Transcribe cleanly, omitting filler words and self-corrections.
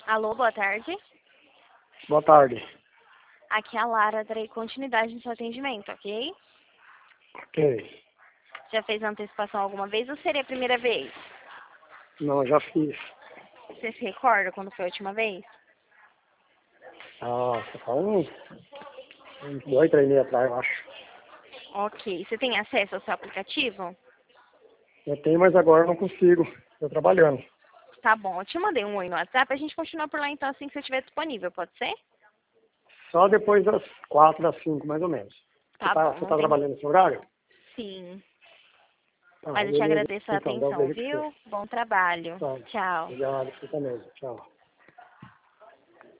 Alô, boa tarde. Boa tarde. Aqui é a Lara, darei continuidade no seu atendimento, ok? Ok. Já fez antecipação alguma vez ou seria a primeira vez? Não, já fiz. Você se recorda quando foi a última vez? Ah, você fala uns 2, 3 meses atrás, eu acho. Ok. Você tem acesso ao seu aplicativo? Eu tenho, mas agora eu não consigo. Estou trabalhando. Tá bom, eu te mandei um oi no WhatsApp, a gente continua por lá então assim que você estiver disponível, pode ser? Só depois das 4, das 5, mais ou menos. Você Tá tá, bom, você não tá tem... trabalhando nesse horário? Sim. Tá, Mas eu te beleza. agradeço a Então, dá um atenção, beijo pra você. viu? Bom trabalho. Tá. Tchau. Obrigado, você também. Tchau.